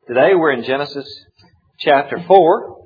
Today we're in Genesis chapter 4.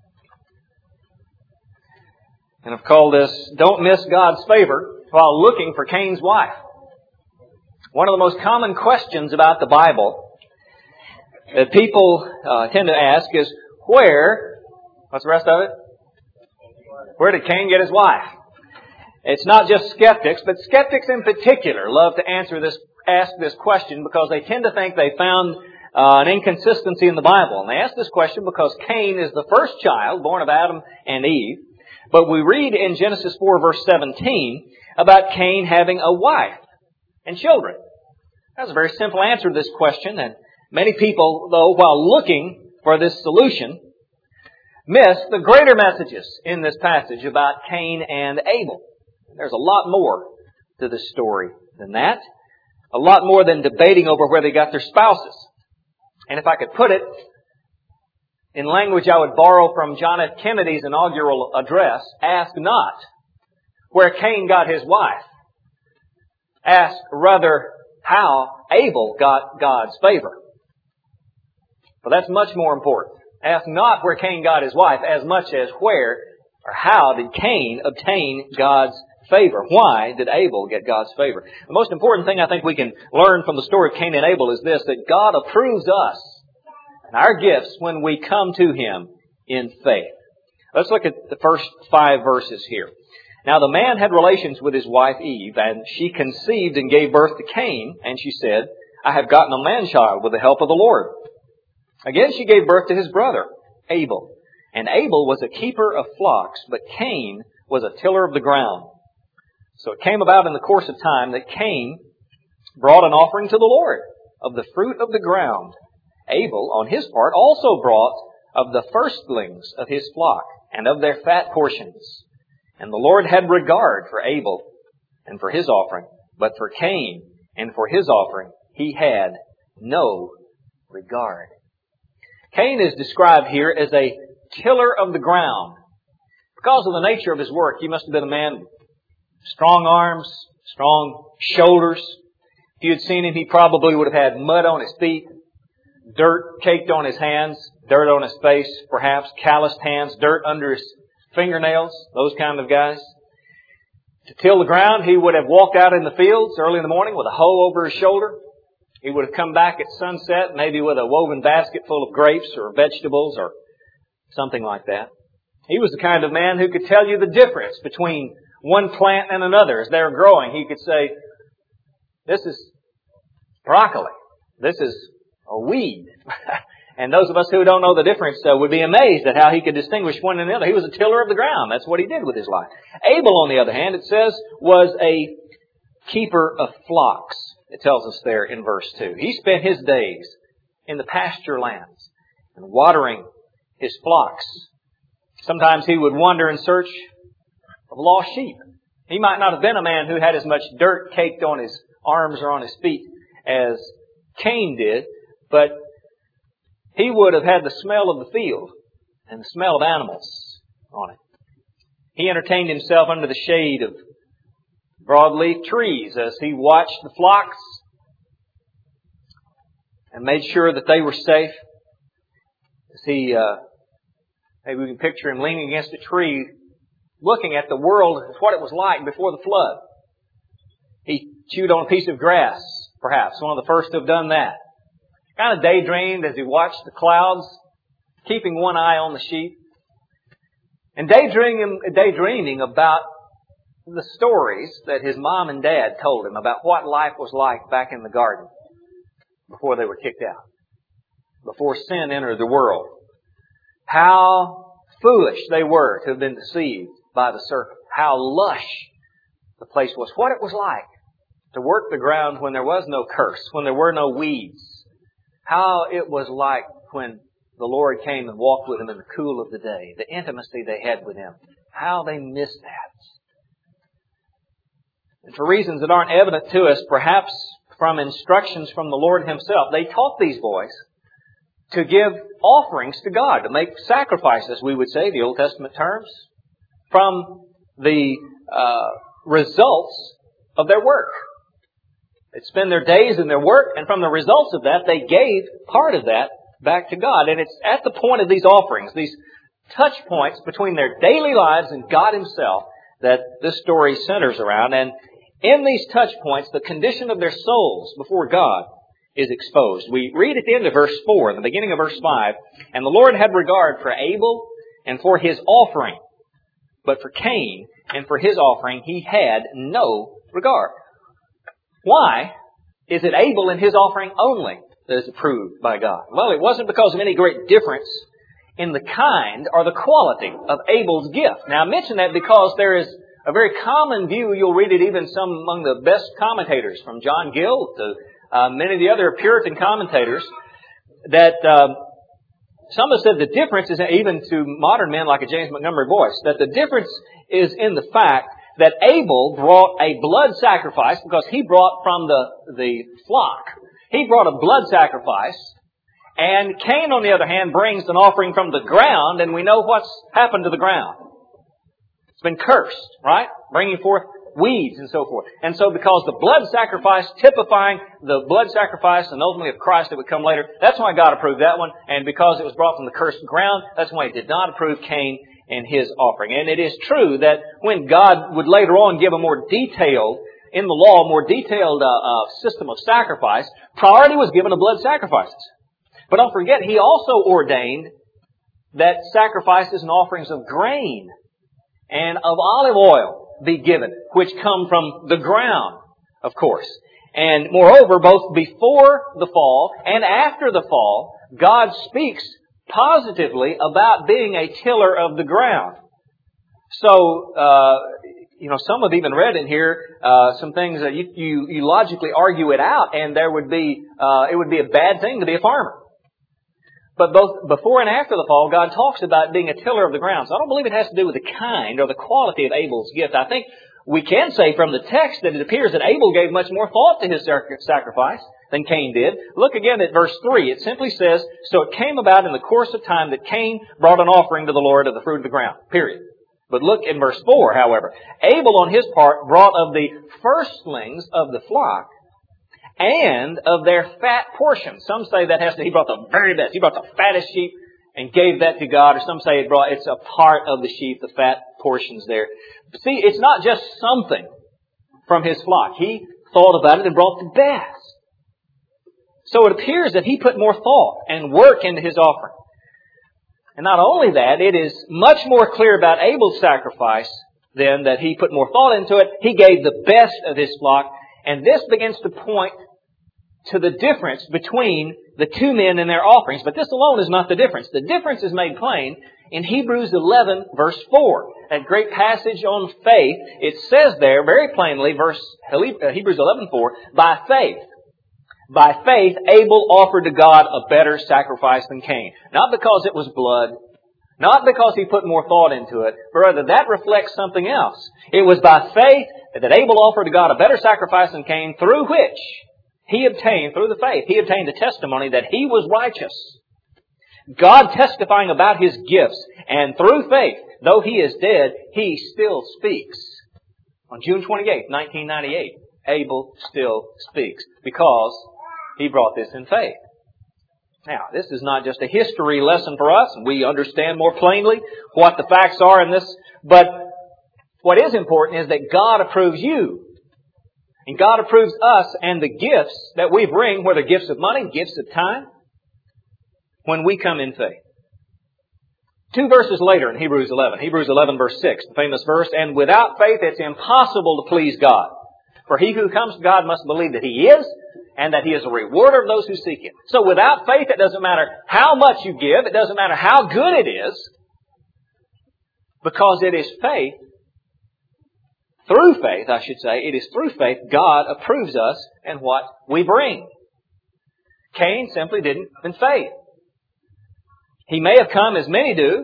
And I've called this, Don't Miss God's Favor While Looking for Cain's Wife. One of the most common questions about the Bible that people tend to ask is, what's the rest of it? Where did Cain get his wife? It's not just skeptics, but skeptics in particular love to ask this question because they tend to think they found an inconsistency in the Bible. And they ask this question because Cain is the first child born of Adam and Eve. But we read in Genesis 4 verse 17 about Cain having a wife and children. That's a very simple answer to this question. And many people, though, while looking for this solution, miss the greater messages in this passage about Cain and Abel. There's a lot more to this story than that. A lot more than debating over where they got their spouses. And if I could put it in language I would borrow from John F. Kennedy's inaugural address, ask not where Cain got his wife. Ask rather how Abel got God's favor. But that's much more important. Ask not where Cain got his wife as much as where or how did Cain obtain God's favor. Why did Abel get God's favor? The most important thing I think we can learn from the story of Cain and Abel is this, that God approves us and our gifts when we come to Him in faith. Let's look at the first 5 verses here. Now the man had relations with his wife Eve, and she conceived and gave birth to Cain, and she said, I have gotten a man-child with the help of the Lord. Again she gave birth to his brother, Abel. And Abel was a keeper of flocks, but Cain was a tiller of the ground. So it came about in the course of time that Cain brought an offering to the Lord of the fruit of the ground. Abel, on his part, also brought of the firstlings of his flock and of their fat portions. And the Lord had regard for Abel and for his offering, but for Cain and for his offering He had no regard. Cain is described here as a tiller of the ground. Because of the nature of his work, he must have been a man strong arms, strong shoulders. If you had seen him, he probably would have had mud on his feet, dirt caked on his hands, dirt on his face, perhaps calloused hands, dirt under his fingernails, those kind of guys. To till the ground, he would have walked out in the fields early in the morning with a hoe over his shoulder. He would have come back at sunset, maybe with a woven basket full of grapes or vegetables or something like that. He was the kind of man who could tell you the difference between one plant and another as they were growing. He could say, this is broccoli. This is a weed. And those of us who don't know the difference would be amazed at how he could distinguish one and another. He was a tiller of the ground. That's what he did with his life. Abel, on the other hand, it says, was a keeper of flocks. It tells us there in verse 2. He spent his days in the pasture lands and watering his flocks. Sometimes he would wander in search of lost sheep. He might not have been a man who had as much dirt caked on his arms or on his feet as Cain did, but he would have had the smell of the field and the smell of animals on it. He entertained himself under the shade of broadleaf trees as he watched the flocks and made sure that they were safe. As he, maybe we can picture him leaning against a tree, looking at the world as what it was like before the flood. He chewed on a piece of grass, perhaps, one of the first to have done that. Kind of daydreamed as he watched the clouds, keeping one eye on the sheep. And daydreaming about the stories that his mom and dad told him about what life was like back in the garden before they were kicked out, before sin entered the world. How foolish they were to have been deceived by the serpent. How lush the place was. What it was like to work the ground when there was no curse, when there were no weeds. How it was like when the Lord came and walked with them in the cool of the day. The intimacy they had with Him. How they missed that. And for reasons that aren't evident to us, perhaps from instructions from the Lord Himself, they taught these boys to give offerings to God, to make sacrifices, we would say, the Old Testament terms, from the results of their work. They'd spend their days in their work, and from the results of that, they gave part of that back to God. And it's at the point of these offerings, these touch points between their daily lives and God Himself, that this story centers around. And in these touch points, the condition of their souls before God is exposed. We read at the end of verse 4, in the beginning of verse 5, "And the Lord had regard for Abel and for his offering, but for Cain and for his offering He had no regard." Why is it Abel and his offering only that is approved by God? Well, it wasn't because of any great difference in the kind or the quality of Abel's gift. Now, I mention that because there is a very common view, you'll read it even some among the best commentators, from John Gill to many of the other Puritan commentators, that some have said the difference is, even to modern men like a James Montgomery Boyce, that the difference is in the fact that Abel brought a blood sacrifice because he brought from the flock. He brought a blood sacrifice. And Cain, on the other hand, brings an offering from the ground, and we know what's happened to the ground. It's been cursed, right? Bringing forth weeds and so forth. And so because the blood sacrifice, typifying the blood sacrifice and ultimately of Christ that would come later, that's why God approved that one. And because it was brought from the cursed ground, that's why He did not approve Cain and his offering. And it is true that when God would later on give a more detailed, in the law, more detailed system of sacrifice, priority was given to blood sacrifices. But don't forget, He also ordained that sacrifices and offerings of grain and of olive oil be given, which come from the ground, of course. And moreover, both before the fall and after the fall, God speaks positively about being a tiller of the ground. So, some have even read in here some things that you logically argue it out, and it would be a bad thing to be a farmer. But both before and after the fall, God talks about being a tiller of the ground. So I don't believe it has to do with the kind or the quality of Abel's gift. I think we can say from the text that it appears that Abel gave much more thought to his sacrifice than Cain did. Look again at verse 3. It simply says, "So it came about in the course of time that Cain brought an offering to the Lord of the fruit of the ground." Period. But look in verse 4, however. "Abel on his part brought of the firstlings of the flock and of their fat portion." Some say that he brought the very best. He brought the fattest sheep and gave that to God. Or some say it's a part of the sheep, the fat portions there. But see, it's not just something from his flock. He thought about it and brought the best. So it appears that he put more thought and work into his offering. And not only that, it is much more clear about Abel's sacrifice then that he put more thought into it. He gave the best of his flock. And this begins to point to the difference between the two men and their offerings. But this alone is not the difference. The difference is made plain in Hebrews 11, verse 4. That great passage on faith, it says there very plainly, Hebrews 11:4, "By faith, Abel offered to God a better sacrifice than Cain." Not because it was blood, not because he put more thought into it, but rather that reflects something else. It was by faith that Abel offered to God a better sacrifice than Cain, through which he obtained the testimony that he was righteous. God testifying about his gifts, and through faith, though he is dead, he still speaks. On June 28, 1998, Abel still speaks because he brought this in faith. Now, this is not just a history lesson for us. We understand more plainly what the facts are in this. But what is important is that God approves you. And God approves us and the gifts that we bring, whether gifts of money, gifts of time, when we come in faith. 2 verses later in Hebrews 11 verse 6, the famous verse, "And without faith it's impossible to please God. For he who comes to God must believe that He is, and that He is a rewarder of those who seek Him." So without faith, it doesn't matter how much you give. It doesn't matter how good it is. Because it is faith. Through faith, I should say. It is through faith God approves us and what we bring. Cain simply didn't in faith. He may have come, as many do,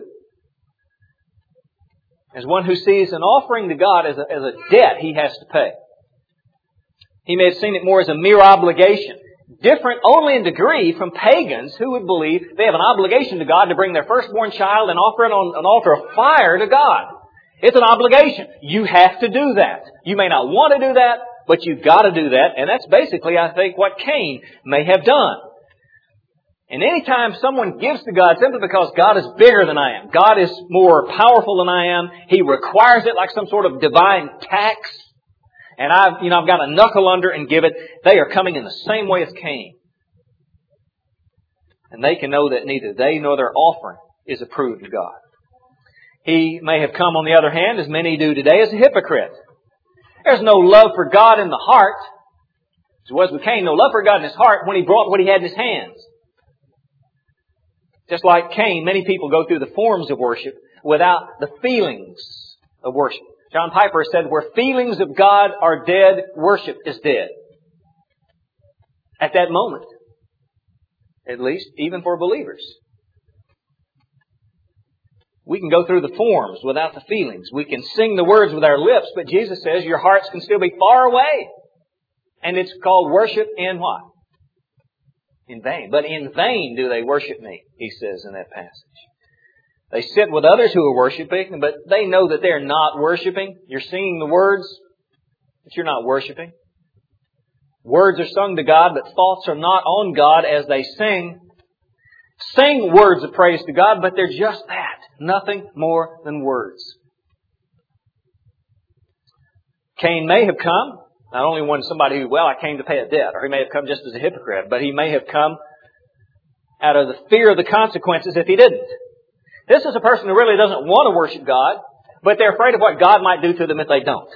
as one who sees an offering to God as a debt he has to pay. He may have seen it more as a mere obligation. Different only in degree from pagans who would believe they have an obligation to God to bring their firstborn child and offer it on an altar of fire to God. It's an obligation. You have to do that. You may not want to do that, but you've got to do that. And that's basically, I think, what Cain may have done. And anytime someone gives to God simply because God is bigger than I am, God is more powerful than I am, He requires it like some sort of divine tax, and I've got to knuckle under and give it, they are coming in the same way as Cain. And they can know that neither they nor their offering is approved of God. He may have come, on the other hand, as many do today, as a hypocrite. There's no love for God in the heart. As it was with Cain, no love for God in his heart when he brought what he had in his hands. Just like Cain, many people go through the forms of worship without the feelings of worship. John Piper said, where feelings of God are dead, worship is dead. At that moment. At least, even for believers. We can go through the forms without the feelings. We can sing the words with our lips, but Jesus says your hearts can still be far away. And it's called worship in what? In vain. But in vain do they worship me, he says in that passage. They sit with others who are worshiping, but they know that they're not worshiping. You're singing the words, but you're not worshiping. Words are sung to God, but thoughts are not on God as they sing. Sing words of praise to God, but they're just that. Nothing more than words. Cain may have come, not only one somebody who, I came to pay a debt, or he may have come just as a hypocrite, but he may have come out of the fear of the consequences if he didn't. This is a person who really doesn't want to worship God, but they're afraid of what God might do to them if they don't.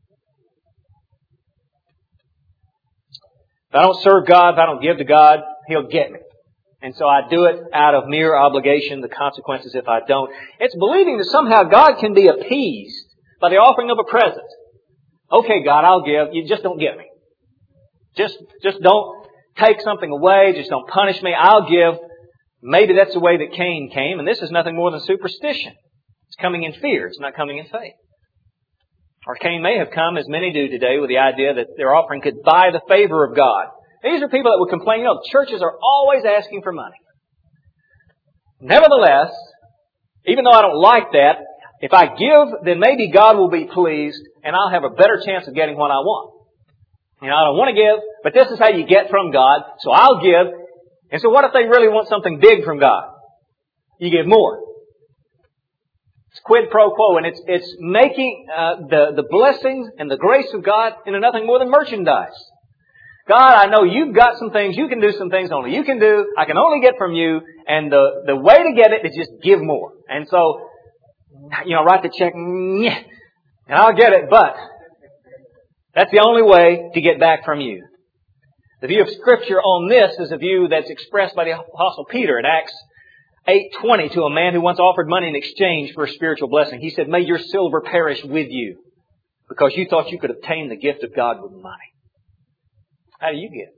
If I don't serve God, if I don't give to God, He'll get me. And so I do it out of mere obligation, the consequences if I don't. It's believing that somehow God can be appeased by the offering of a present. Okay, God, I'll give. You just don't get me. Just don't take something away. Just don't punish me. I'll give. Maybe that's the way that Cain came, and this is nothing more than superstition. It's coming in fear. It's not coming in faith. Or Cain may have come, as many do today, with the idea that their offering could buy the favor of God. These are people that would complain, churches are always asking for money. Nevertheless, even though I don't like that, if I give, then maybe God will be pleased and I'll have a better chance of getting what I want. I don't want to give, but this is how you get from God, so I'll give. And so what if they really want something big from God? You give more. It's quid pro quo, and it's making the blessings and the grace of God into nothing more than merchandise. God, I know you've got some things, you can do some things only you can do, I can only get from you, and the way to get it is just give more. And so, write the check, and I'll get it, but that's the only way to get back from you. The view of Scripture on this is a view that's expressed by the Apostle Peter in Acts 8:20 to a man who once offered money in exchange for a spiritual blessing. He said, may your silver perish with you because you thought you could obtain the gift of God with money. How do you give?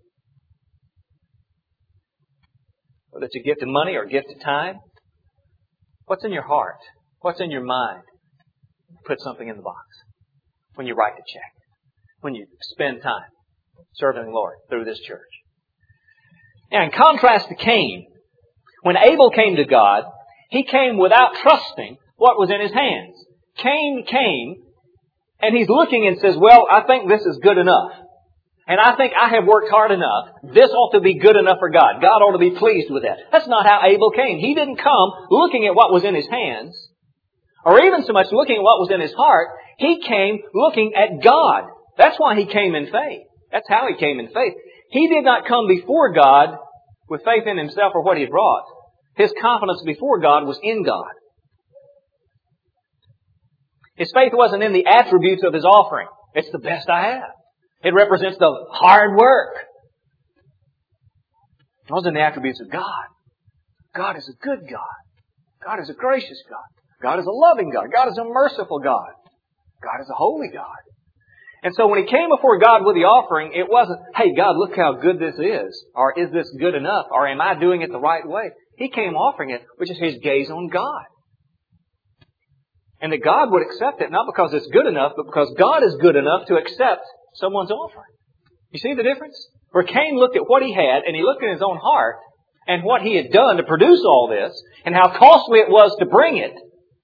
Whether it's a gift of money or a gift of time. What's in your heart? What's in your mind? Put something in the box. When you write the check. When you spend time serving the Lord through this church. Now, in contrast to Cain, when Abel came to God, he came without trusting what was in his hands. Cain came, and he's looking and says, I think this is good enough. And I think I have worked hard enough. This ought to be good enough for God. God ought to be pleased with that. That's not how Abel came. He didn't come looking at what was in his hands, or even so much looking at what was in his heart. He came looking at God. That's why he came in faith. That's how he came in faith. He did not come before God with faith in himself or what he brought. His confidence before God was in God. His faith wasn't in the attributes of his offering. It's the best I have. It represents the hard work. Those are the attributes of God. God is a good God. God is a gracious God. God is a loving God. God is a merciful God. God is a holy God. And so when he came before God with the offering, it wasn't, hey, God, look how good this is. Or is this good enough? Or am I doing it the right way? He came offering it, which is his gaze on God. And that God would accept it, not because it's good enough, but because God is good enough to accept someone's offering. You see the difference? Where Cain looked at what he had, and he looked in his own heart, and what he had done to produce all this, and how costly it was to bring it.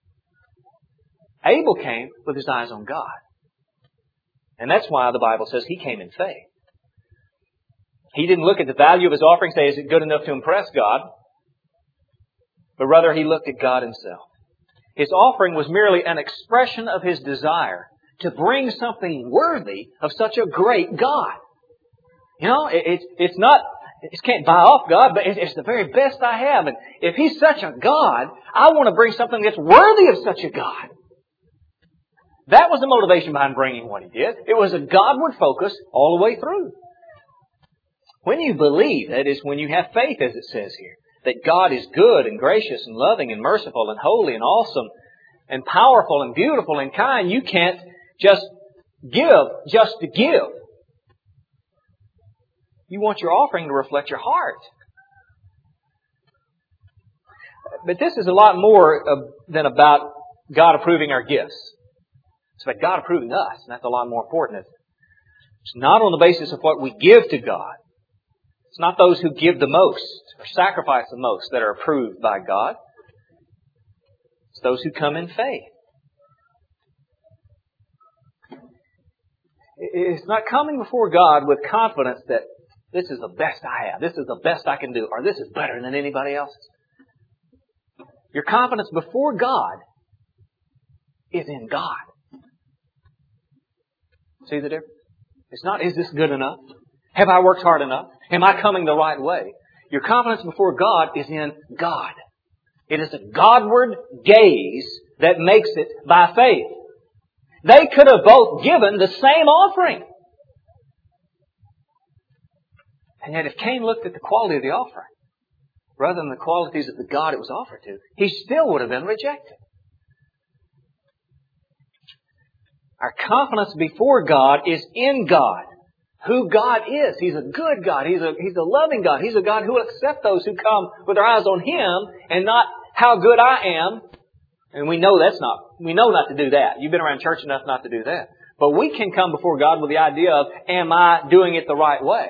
Abel came with his eyes on God. And that's why the Bible says he came in faith. He didn't look at the value of his offering and say, is it good enough to impress God? But rather he looked at God Himself. His offering was merely an expression of his desire to bring something worthy of such a great God. You know, it's not, it can't buy off God, but it's the very best I have. And if He's such a God, I want to bring something that's worthy of such a God. That was the motivation behind bringing what he did. It was a Godward focus all the way through. When you believe, that is, when you have faith, as it says here, that God is good and gracious and loving and merciful and holy and awesome and powerful and beautiful and kind, you can't just give just to give. You want your offering to reflect your heart. But this is a lot more than about God approving our gifts. It's about God approving us, and that's a lot more important. It's not on the basis of what we give to God. It's not those who give the most or sacrifice the most that are approved by God. It's those who come in faith. It's not coming before God with confidence that this is the best I have, this is the best I can do, or this is better than anybody else's. Your confidence before God is in God. See the difference? It's not, is this good enough? Have I worked hard enough? Am I coming the right way? Your confidence before God is in God. It is a Godward gaze that makes it by faith. They could have both given the same offering. And yet if Cain looked at the quality of the offering, rather than the qualities of the God it was offered to, he still would have been rejected. Our confidence before God is in God. Who God is. He's a good God. He's a loving God. He's a God who will accept those who come with their eyes on Him and not how good I am. And we know not to do that. You've been around church enough not to do that. But we can come before God with the idea of, am I doing it the right way?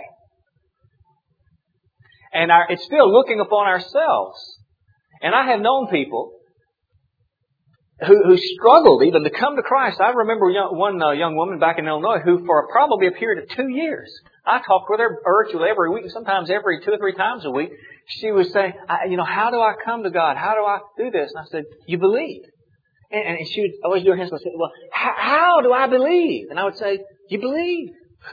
And it's still looking upon ourselves. And I have known people who struggled even to come to Christ. I remember one young woman back in Illinois who for probably a period of 2 years, I talked with her virtually every week, sometimes every 2 or 3 times a week. She was saying, how do I come to God? How do I do this? And I said, you believe. And she would always do her hands and say, well, how do I believe? And I would say, you believe.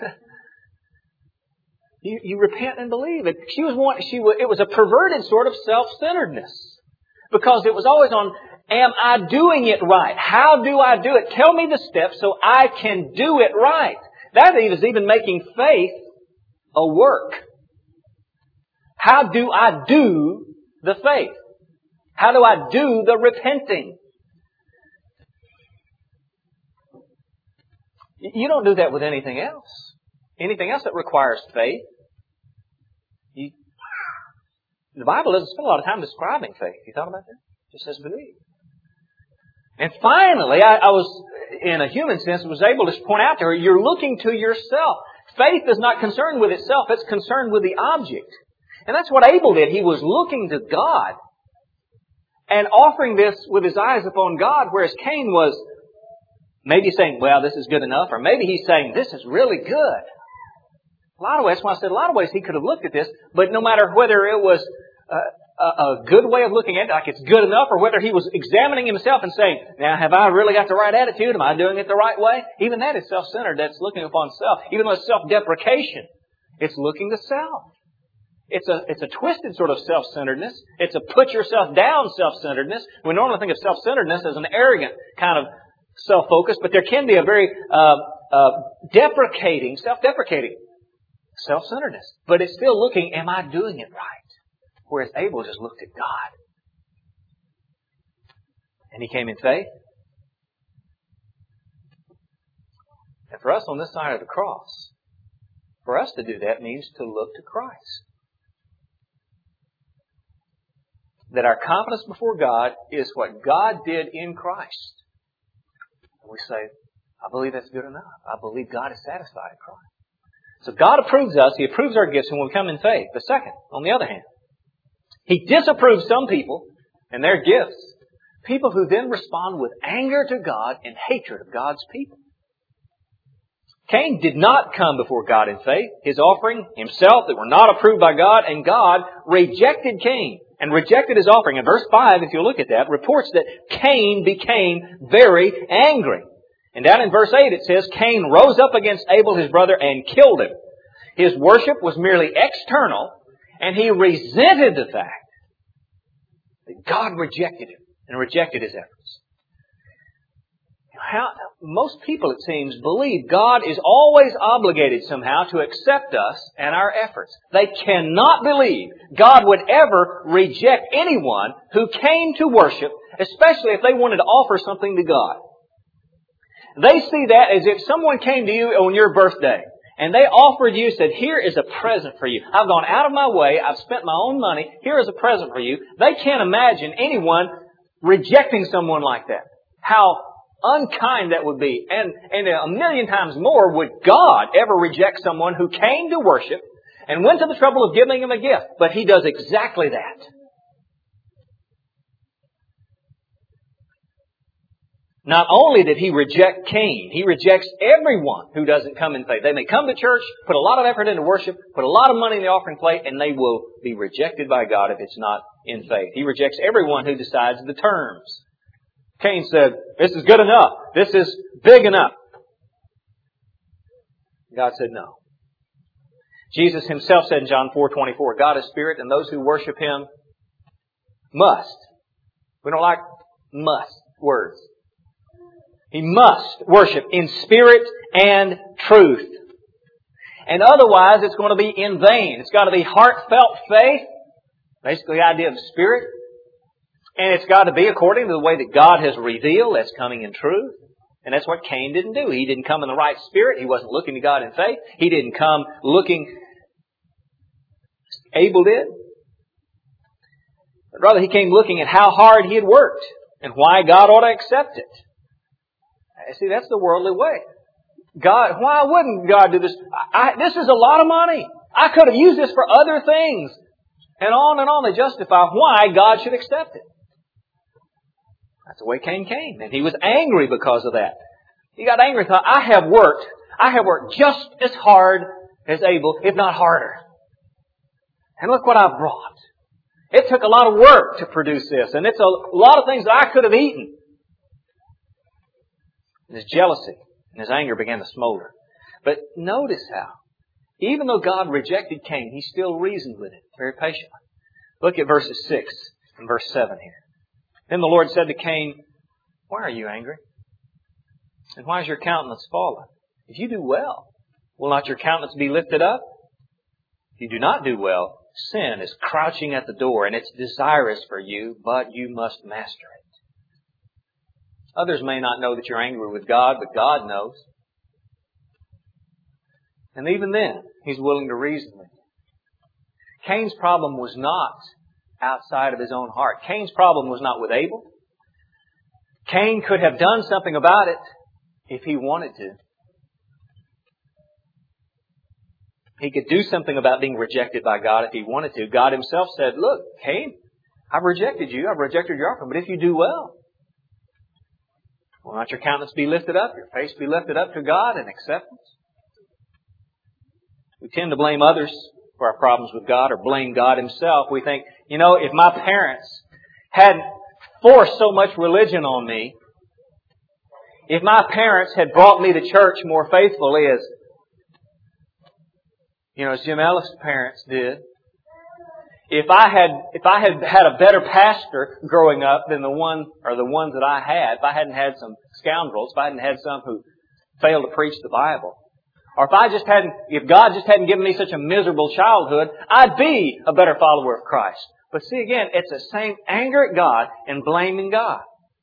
You repent and believe. And it was a perverted sort of self-centeredness. Because it was always on, am I doing it right? How do I do it? Tell me the steps so I can do it right. That is even making faith a work. How do I do the faith? How do I do the repenting? You don't do that with anything else. Anything else that requires faith. The Bible doesn't spend a lot of time describing faith. You thought about that? It just says believe. And finally, I was, in a human sense, was able to point out to her, you're looking to yourself. Faith is not concerned with itself. It's concerned with the object. And that's what Abel did. He was looking to God and offering this with his eyes upon God, whereas Cain was maybe saying, well, this is good enough, or maybe he's saying, this is really good. A lot of ways, that's why I said a lot of ways he could have looked at this, but no matter whether it was a good way of looking at it, like it's good enough, or whether he was examining himself and saying, now have I really got the right attitude? Am I doing it the right way? Even that is self-centered. That's looking upon self. Even though it's self-deprecation, it's looking to self. It's a twisted sort of self-centeredness. It's a put yourself down self-centeredness. We normally think of self-centeredness as an arrogant kind of self-focus, but there can be a very self-deprecating self-centeredness. But it's still looking, am I doing it right? Whereas Abel just looked at God. And he came in faith. And for us on this side of the cross, for us to do that means to look to Christ. That our confidence before God is what God did in Christ. And we say, I believe that's good enough. I believe God is satisfied in Christ. So God approves us. He approves our gifts when we come in faith. But second, on the other hand, He disapproves some people and their gifts. People who then respond with anger to God and hatred of God's people. Cain did not come before God in faith. His offering himself that were not approved by God, and God rejected Cain and rejected his offering. And verse 5, if you look at that, reports that Cain became very angry. And down in verse 8 it says, Cain rose up against Abel his brother and killed him. His worship was merely external, and he resented the fact that God rejected him and rejected his efforts. Most people, it seems, believe God is always obligated somehow to accept us and our efforts. They cannot believe God would ever reject anyone who came to worship, especially if they wanted to offer something to God. They see that as if someone came to you on your birthday and they offered you, said, here is a present for you. I've gone out of my way. I've spent my own money. Here is a present for you. They can't imagine anyone rejecting someone like that. How unkind that would be. And a million times more, would God ever reject someone who came to worship and went to the trouble of giving him a gift? But He does exactly that. Not only did He reject Cain, He rejects everyone who doesn't come in faith. They may come to church, put a lot of effort into worship, put a lot of money in the offering plate, and they will be rejected by God if it's not in faith. He rejects everyone who decides the terms. Cain said, this is good enough. This is big enough. God said no. Jesus Himself said in John 4:24, God is spirit, and those who worship Him must. We don't like must words. He must worship in spirit and truth. And otherwise it's going to be in vain. It's got to be heartfelt faith. Basically the idea of spirit. And it's got to be according to the way that God has revealed. That's coming in truth. And that's what Cain didn't do. He didn't come in the right spirit. He wasn't looking to God in faith. He didn't come looking. Abel did. But rather he came looking at how hard he had worked and why God ought to accept it. See, that's the worldly way. God, why wouldn't God do this? This is a lot of money. I could have used this for other things. And on they justify why God should accept it. That's the way Cain came. And he was angry because of that. He got angry and thought, I have worked just as hard as Abel, if not harder. And look what I've brought. It took a lot of work to produce this. And it's a lot of things that I could have eaten. And his jealousy and his anger began to smolder. But notice how, even though God rejected Cain, He still reasoned with it very patiently. Look at verses 6 and verse 7 here. Then the Lord said to Cain, why are you angry? And why is your countenance fallen? If you do well, will not your countenance be lifted up? If you do not do well, sin is crouching at the door, and it's desirous for you, but you must master it. Others may not know that you're angry with God, but God knows. And even then, He's willing to reason with you. Cain's problem was not outside of his own heart. Cain's problem was not with Abel. Cain could have done something about it if he wanted to. He could do something about being rejected by God if he wanted to. God Himself said, look, Cain, I've rejected you. I've rejected your offering. But if you do well, will not your countenance be lifted up, your face be lifted up to God in acceptance? We tend to blame others for our problems with God or blame God Himself. We think, if my parents hadn't forced so much religion on me, if my parents had brought me to church more faithfully as Jim Ellis' parents did, if I had a better pastor growing up than the ones that I had, if I hadn't had some scoundrels, if I hadn't had some who failed to preach the Bible, or if God just hadn't given me such a miserable childhood, I'd be a better follower of Christ. But see again, it's the same anger at God and blaming God.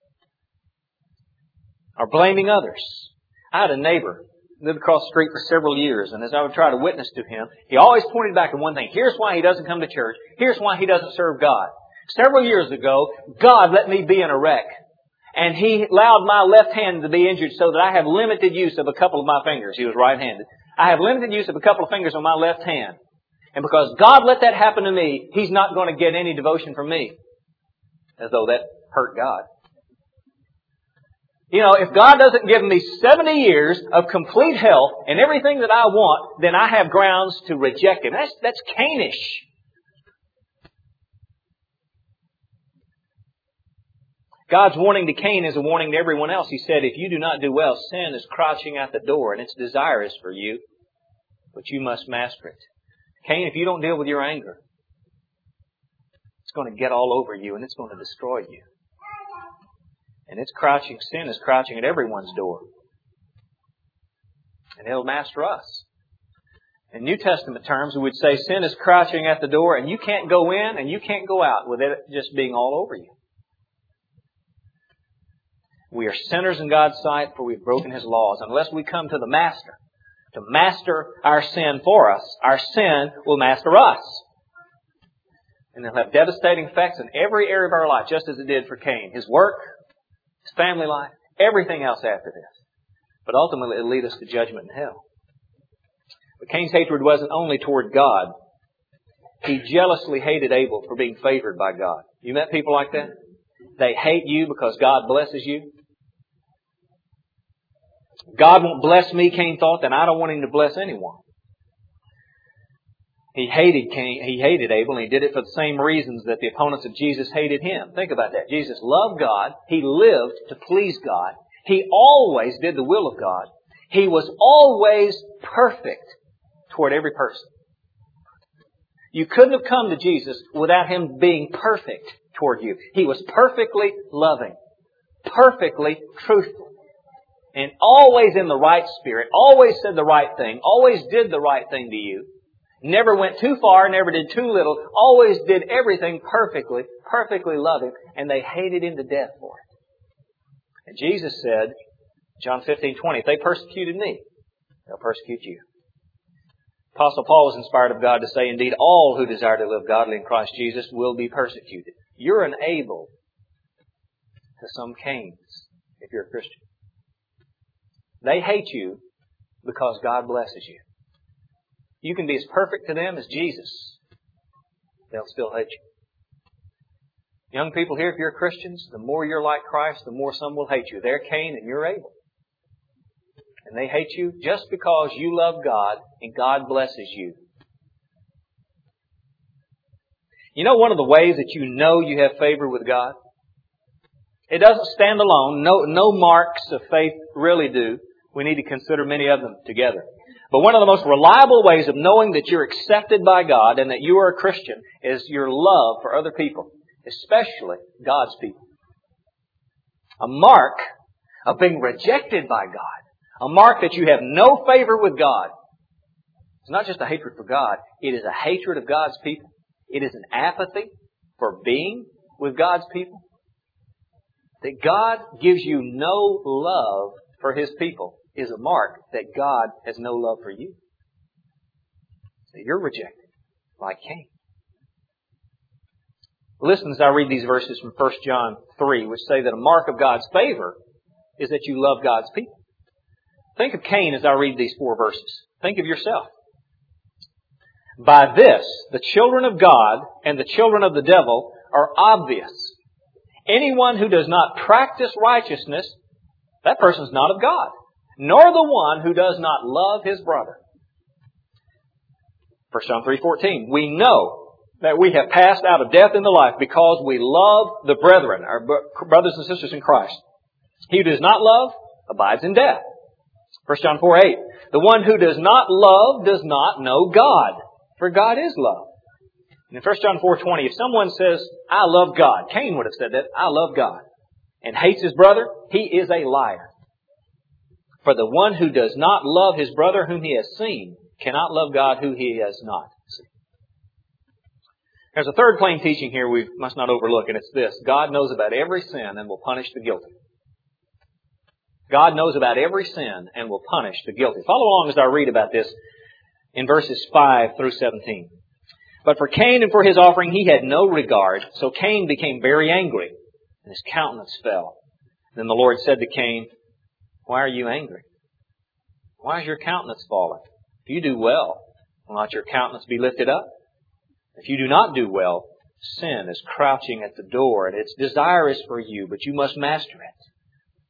Or blaming others. I had a neighbor who lived across the street for several years, and as I would try to witness to him, he always pointed back to one thing. Here's why he doesn't come to church. Here's why he doesn't serve God. Several years ago, God let me be in a wreck. And He allowed my left hand to be injured so that I have limited use of a couple of my fingers. He was right-handed. I have limited use of a couple of fingers on my left hand. And because God let that happen to me, He's not going to get any devotion from me. As though that hurt God. You know, if God doesn't give me 70 years of complete health and everything that I want, then I have grounds to reject Him. That's Cainish. God's warning to Cain is a warning to everyone else. He said, if you do not do well, sin is crouching at the door and its desire is for you, but you must master it. Cain, if you don't deal with your anger, it's going to get all over you and it's going to destroy you. And it's crouching, sin is crouching at everyone's door. And it'll master us. In New Testament terms, we would say sin is crouching at the door and you can't go in and you can't go out with it just being all over you. We are sinners in God's sight, for we've broken His laws. Unless we come to the Master to master our sin for us, our sin will master us. And it'll have devastating effects in every area of our life, just as it did for Cain. His work, his family life, everything else after this. But ultimately it'll lead us to judgment and hell. But Cain's hatred wasn't only toward God. He jealously hated Abel for being favored by God. You met people like that? They hate you because God blesses you. God won't bless me, Cain thought, then I don't want Him to bless anyone. He hated Cain, he hated Abel, and he did it for the same reasons that the opponents of Jesus hated him. Think about that. Jesus loved God. He lived to please God. He always did the will of God. He was always perfect toward every person. You couldn't have come to Jesus without Him being perfect toward you. He was perfectly loving, perfectly truthful, and always in the right spirit, always said the right thing, always did the right thing to you. Never went too far, never did too little, always did everything perfectly, perfectly loving, and they hated Him to death for it. And Jesus said, John 15:20, if they persecuted me, they'll persecute you. Apostle Paul was inspired of God to say, indeed, all who desire to live godly in Christ Jesus will be persecuted. You're an Abel to some Cains if you're a Christian. They hate you because God blesses you. You can be as perfect to them as Jesus. They'll still hate you. Young people here, if you're Christians, the more you're like Christ, the more some will hate you. They're Cain and you're Abel. And they hate you just because you love God and God blesses you. You know one of the ways that you know you have favor with God? It doesn't stand alone. No marks of faith really do. We need to consider many of them together. But one of the most reliable ways of knowing that you're accepted by God and that you are a Christian is your love for other people, especially God's people. A mark of being rejected by God, a mark that you have no favor with God. It's not just a hatred for God. It is a hatred of God's people. It is an apathy for being with God's people. That God gives you no love for His people is a mark that God has no love for you. That you're rejected, like Cain. Listen as I read these verses from 1 John 3, which say that a mark of God's favor is that you love God's people. Think of Cain as I read these 4 verses. Think of yourself. By this, the children of God and the children of the devil are obvious. Anyone who does not practice righteousness, that person's not of God, nor the one who does not love his brother. 1 John 3:14, we know that we have passed out of death into life because we love the brethren, our brothers and sisters in Christ. He who does not love abides in death. 1 John 4:8, the one who does not love does not know God, for God is love. And in 1 John 4:20, if someone says, I love God, Cain would have said that, I love God, and hates his brother, he is a liar. For the one who does not love his brother whom he has seen cannot love God who he has not seen. There's a third plain teaching here we must not overlook, and it's this. God knows about every sin and will punish the guilty. God knows about every sin and will punish the guilty. Follow along as I read about this in verses 5 through 17. But for Cain and for his offering he had no regard, so Cain became very angry, and his countenance fell. Then the Lord said to Cain, why are you angry? Why is your countenance fallen? If you do well, will not your countenance be lifted up? If you do not do well, sin is crouching at the door, and its desire is for you, but you must master it.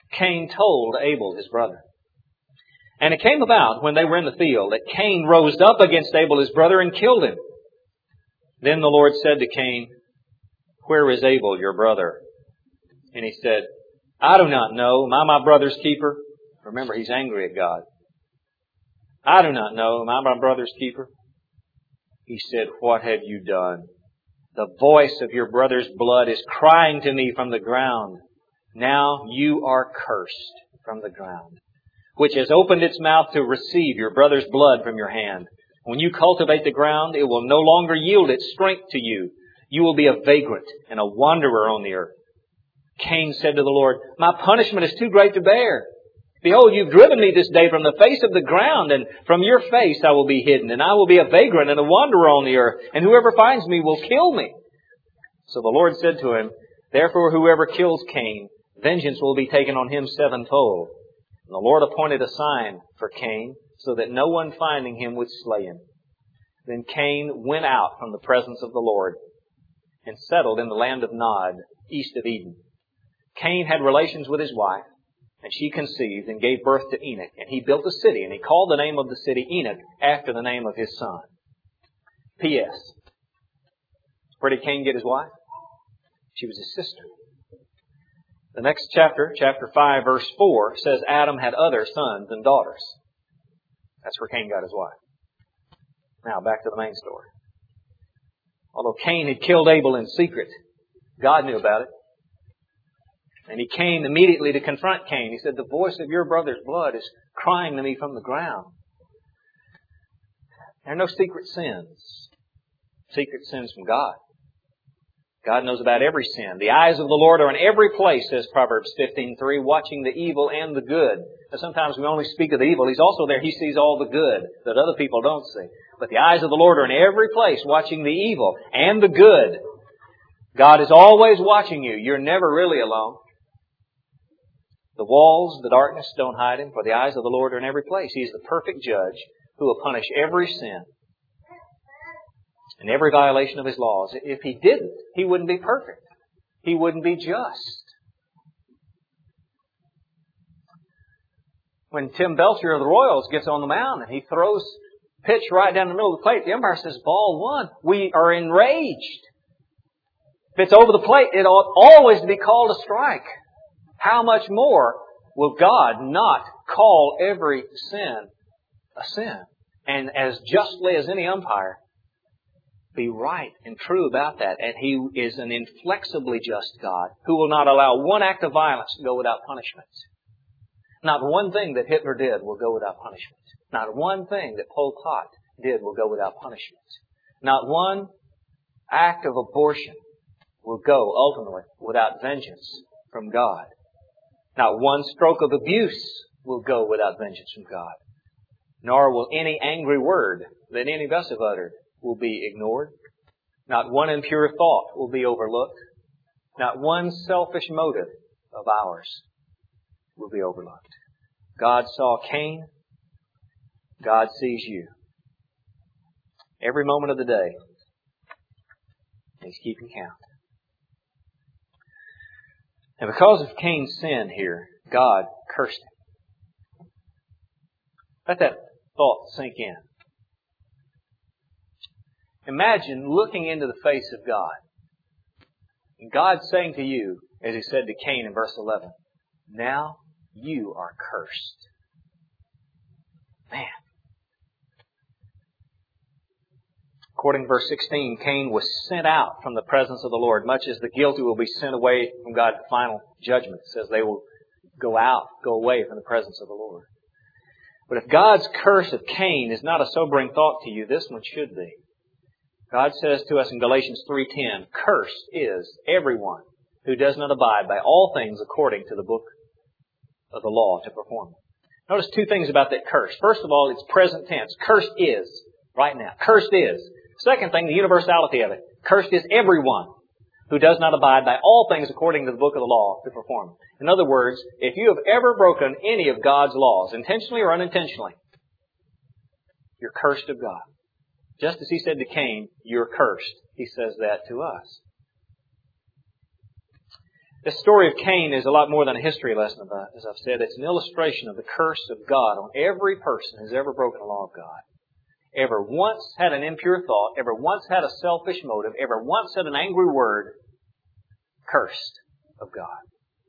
Cain told Abel, his brother. And it came about, when they were in the field, that Cain rose up against Abel, his brother, and killed him. Then the Lord said to Cain, "Where is Abel, your brother?" And he said, "I do not know. Am I my brother's keeper?" Remember, he's angry at God. "I do not know. Am I my brother's keeper?" He said, "What have you done? The voice of your brother's blood is crying to me from the ground. Now you are cursed from the ground, which has opened its mouth to receive your brother's blood from your hand. When you cultivate the ground, it will no longer yield its strength to you. You will be a vagrant and a wanderer on the earth." Cain said to the Lord, "My punishment is too great to bear. Behold, you've driven me this day from the face of the ground, and from your face I will be hidden, and I will be a vagrant and a wanderer on the earth, and whoever finds me will kill me." So the Lord said to him, "Therefore whoever kills Cain, vengeance will be taken on him sevenfold." And the Lord appointed a sign for Cain, so that no one finding him would slay him. Then Cain went out from the presence of the Lord and settled in the land of Nod, east of Eden. Cain had relations with his wife, and she conceived and gave birth to Enoch. And he built a city, and he called the name of the city Enoch, after the name of his son. P.S. Where did Cain get his wife? She was his sister. The next chapter, chapter 5, verse 4, says Adam had other sons and daughters. That's where Cain got his wife. Now, back to the main story. Although Cain had killed Abel in secret, God knew about it. And he came immediately to confront Cain. He said, "The voice of your brother's blood is crying to me from the ground." There are no secret sins. Secret sins from God. God knows about every sin. The eyes of the Lord are in every place, says Proverbs 15:3, watching the evil and the good. Now, sometimes we only speak of the evil. He's also there. He sees all the good that other people don't see. But the eyes of the Lord are in every place, watching the evil and the good. God is always watching you. You're never really alone. The walls, the darkness don't hide Him, for the eyes of the Lord are in every place. He is the perfect judge who will punish every sin and every violation of His laws. If He didn't, He wouldn't be perfect. He wouldn't be just. When Tim Belcher of the Royals gets on the mound and he throws pitch right down the middle of the plate, the umpire says, "Ball one." We are enraged. If it's over the plate, it ought always to be called a strike. How much more will God not call every sin a sin? And as justly as any umpire, be right and true about that. And He is an inflexibly just God who will not allow one act of violence to go without punishment. Not one thing that Hitler did will go without punishment. Not one thing that Pol Pot did will go without punishment. Not one act of abortion will go ultimately without vengeance from God. Not one stroke of abuse will go without vengeance from God. Nor will any angry word that any of us have uttered will be ignored. Not one impure thought will be overlooked. Not one selfish motive of ours will be overlooked. God saw Cain. God sees you. Every moment of the day, He's keeping count. And because of Cain's sin here, God cursed him. Let that thought sink in. Imagine looking into the face of God. And God saying to you, as He said to Cain in verse 11, "Now you are cursed." Man. According to verse 16, Cain was sent out from the presence of the Lord, much as the guilty will be sent away from God's final judgment. It says they will go away from the presence of the Lord. But if God's curse of Cain is not a sobering thought to you, this one should be. God says to us in Galatians 3:10, "Cursed is everyone who does not abide by all things according to the book of the law to perform them." Notice two things about that curse. First of all, it's present tense. Cursed is, right now. Cursed is. Second thing, the universality of it. Cursed is everyone who does not abide by all things according to the book of the law to perform them. In other words, if you have ever broken any of God's laws, intentionally or unintentionally, you're cursed of God. Just as He said to Cain, "You're cursed," He says that to us. This story of Cain is a lot more than a history lesson, as I've said. It's an illustration of the curse of God on every person who's ever broken the law of God. Ever once had an impure thought, ever once had a selfish motive, ever once said an angry word, cursed of God.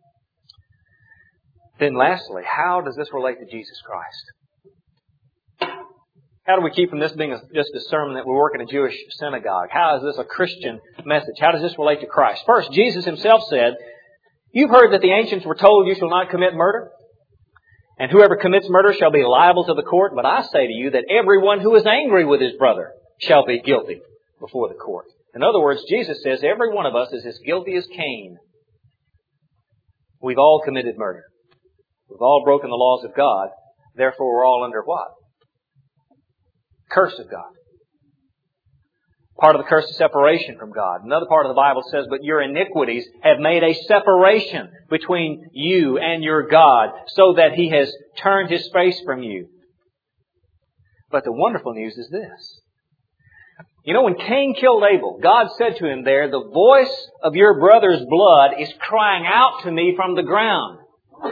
Then lastly, how does this relate to Jesus Christ? How do we keep from this being just a sermon that we work in a Jewish synagogue? How is this a Christian message? How does this relate to Christ? First, Jesus Himself said, "You've heard that the ancients were told you shall not commit murder, and whoever commits murder shall be liable to the court. But I say to you that everyone who is angry with his brother shall be guilty before the court." In other words, Jesus says every one of us is as guilty as Cain. We've all committed murder. We've all broken the laws of God. Therefore, we're all under what? Curse of God. Part of the curse is separation from God. Another part of the Bible says, "But your iniquities have made a separation between you and your God, so that He has turned His face from you." But the wonderful news is this. You know, when Cain killed Abel, God said to him there, "The voice of your brother's blood is crying out to me from the ground."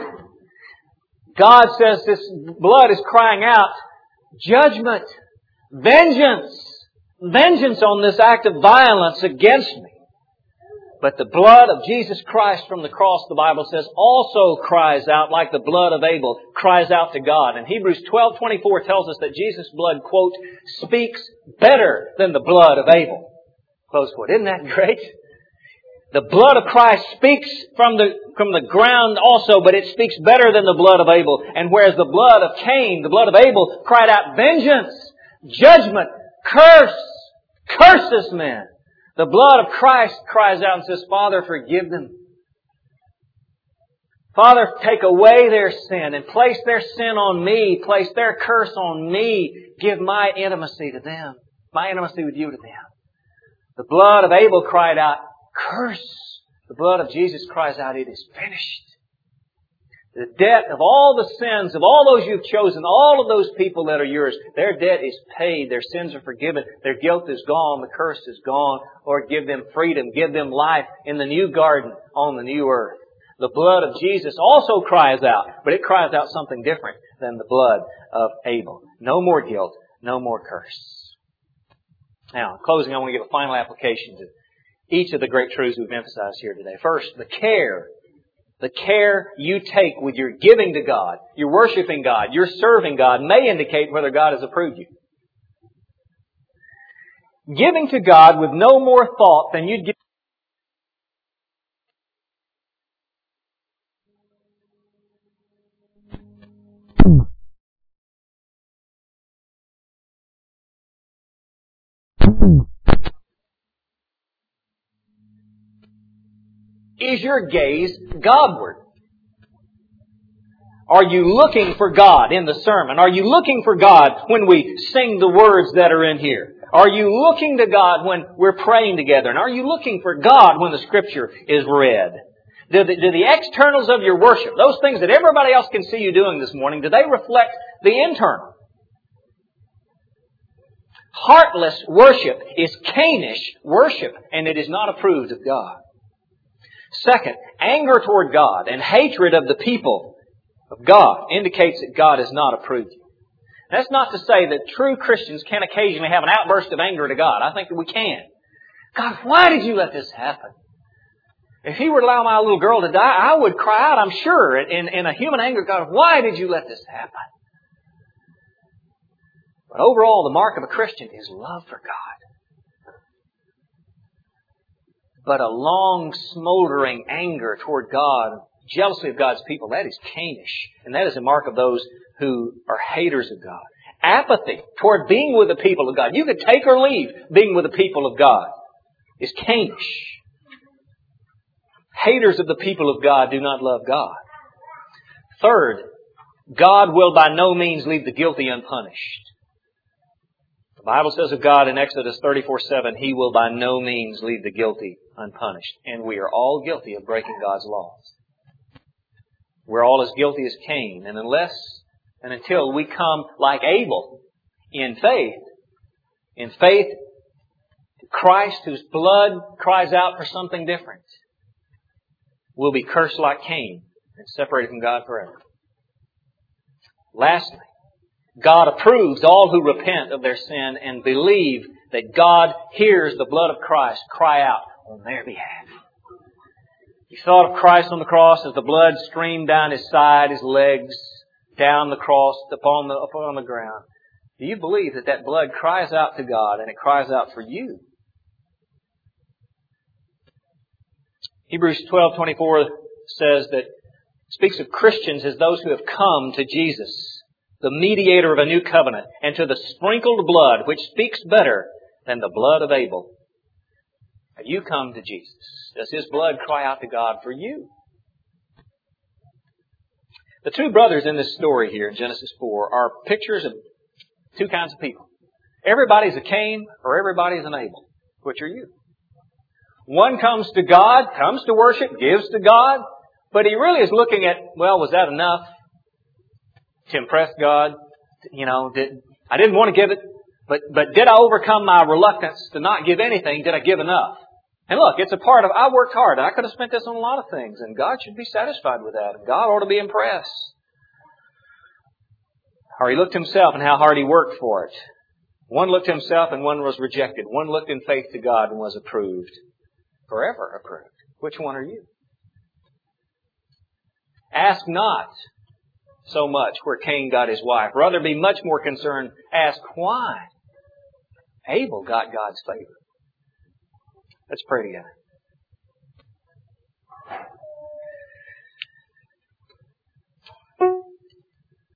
God says this blood is crying out, judgment, vengeance on this act of violence against me. But the blood of Jesus Christ from the cross, the Bible says, also cries out like the blood of Abel cries out to God. And Hebrews 12:24 tells us that Jesus' blood, quote, "speaks better than the blood of Abel." Close quote. Isn't that great? The blood of Christ speaks from the ground also, but it speaks better than the blood of Abel. And whereas the blood of Cain, the blood of Abel, cried out vengeance, judgment, curse this man, the blood of Christ cries out and says, "Father, forgive them. Father, take away their sin and place their sin on me, place their curse on me. Give my intimacy to them, my intimacy with you to them." The blood of Abel cried out, curse. The blood of Jesus cries out, "It is finished." The debt of all the sins of all those you've chosen, all of those people that are yours, their debt is paid. Their sins are forgiven. Their guilt is gone. The curse is gone. Lord, give them freedom. Give them life in the new garden on the new earth. The blood of Jesus also cries out, but it cries out something different than the blood of Abel. No more guilt. No more curse. Now, in closing, I want to give a final application to each of the great truths we've emphasized here today. First, the care you take with your giving to God, your worshiping God, your serving God may indicate whether God has approved you. Giving to God with no more thought than you'd give. Is your gaze Godward? Are you looking for God in the sermon? Are you looking for God when we sing the words that are in here? Are you looking to God when we're praying together? And are you looking for God when the Scripture is read? Do the externals of your worship, those things that everybody else can see you doing this morning, do they reflect the internal? Heartless worship is Cainish worship, and it is not approved of God. Second, anger toward God and hatred of the people of God indicates that God has not approved you. That's not to say that true Christians can occasionally have an outburst of anger to God. I think that we can. God, why did you let this happen? If He were to allow my little girl to die, I would cry out, I'm sure, in a human anger, God, why did you let this happen? But overall, the mark of a Christian is love for God. But a long, smoldering anger toward God, jealousy of God's people, that is Cainish. And that is a mark of those who are haters of God. Apathy toward being with the people of God. You could take or leave being with the people of God. Is Cainish. Haters of the people of God do not love God. Third, God will by no means leave the guilty unpunished. The Bible says of God in Exodus 34:7, He will by no means leave the guilty unpunished. And we are all guilty of breaking God's laws. We're all as guilty as Cain. And unless and until we come like Abel in faith to Christ whose blood cries out for something different, will be cursed like Cain and separated from God forever. Lastly, God approves all who repent of their sin and believe that God hears the blood of Christ cry out on their behalf. You thought of Christ on the cross as the blood streamed down His side, His legs, down the cross, upon the ground. Do you believe that that blood cries out to God and it cries out for you? Hebrews 12:24 says that, speaks of Christians as those who have come to Jesus, the mediator of a new covenant, and to the sprinkled blood, which speaks better than the blood of Abel. Have you come to Jesus? Does His blood cry out to God for you? The two brothers in this story here in Genesis 4 are pictures of two kinds of people. Everybody's a Cain or everybody's an Abel. Which are you? One comes to God, comes to worship, gives to God, but he really is looking at, well, was that enough to impress God? I didn't want to give it, but did I overcome my reluctance to not give anything? Did I give enough? And look, it's a part of, I worked hard. I could have spent this on a lot of things, and God should be satisfied with that. And God ought to be impressed. Or he looked himself and how hard he worked for it. One looked to himself and one was rejected. One looked in faith to God and was approved. Forever approved. Which one are you? Ask not so much where Cain got his wife. Rather be much more concerned. Ask why Abel got God's favor. Let's pray together.